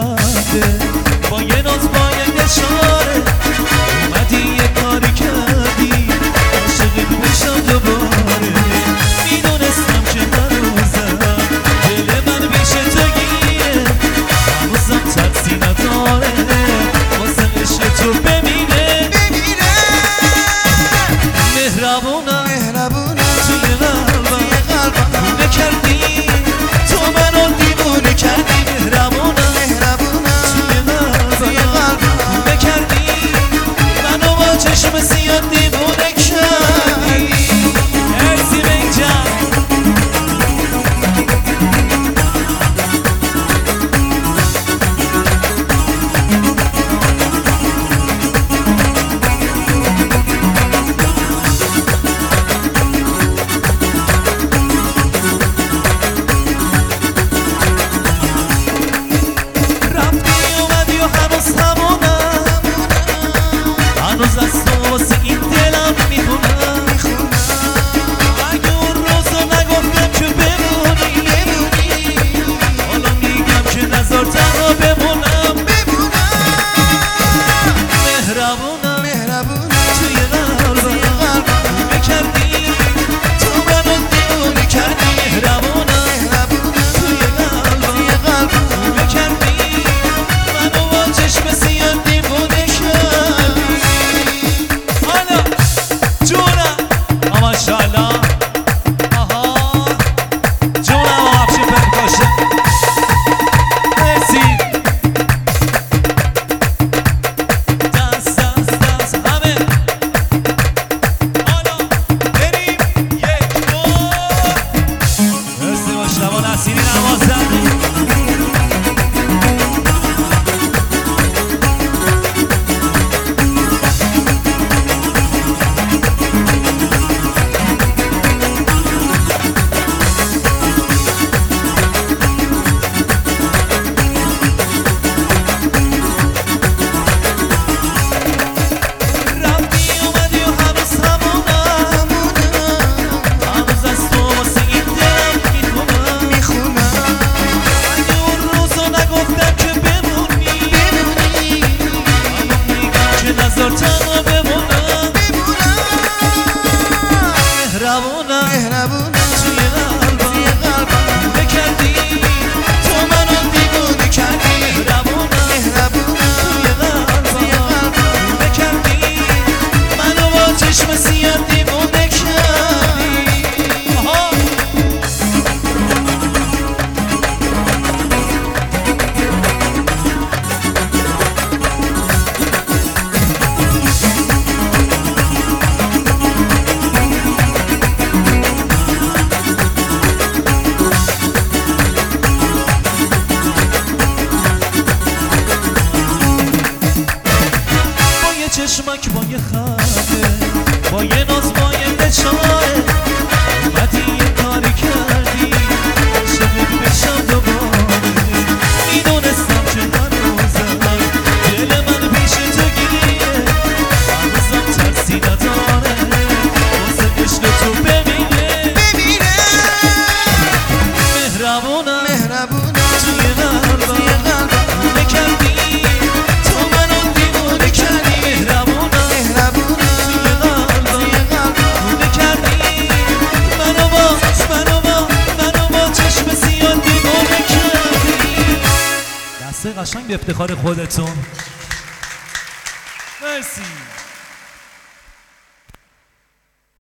خنده با یه ناز با یه اشاره اومدی یه کاری کردی عاشقت بشم دوباره میدونستم که هنوزم دل من پیش تو گیره هنوزم ترسی نداره واسه عشق تو بمیره مهربونم توی قلبم دیوونه کردی تو منو دیوونه کردی مهربونم توی قلبم دیوونه کردی منو با چشم سیاه دیوونه کردی مرسی بینجان هنوز از تو واسه این دلم میخونم اگه اون روزو نگفتم که بمونی حالا میگم که نذار تنها بمونم مهربونم توی قلبم بکردی تو منو دیوونه کردی مهربونم توی قلبم بکردی منو با چشم سیاه دیوونه کردی ماشاءالله آها جونم و افشین پرکاشه مرسی دست همه حالا بریم یک دو مرسی مشتبه نصیری نوازنده مهربونم توی قلبم بکردی تو منو دیوونه کردی مهربونم توی قلبم بکردی منو با چشم سیاه دیوونه کردی چشمک با یه خنده با یه ناز با یه اشاره اومدی یه کاری کردی عاشقت بشم دوباره میدونستم که هنوزم دل من پیش تو گیره هنوزم ترسی نداره واسه عشق تو بمیره مهربونم توی قلبم بکردی تو منو دیوونه کردی قشنگ به افتخار خودتون مرسی.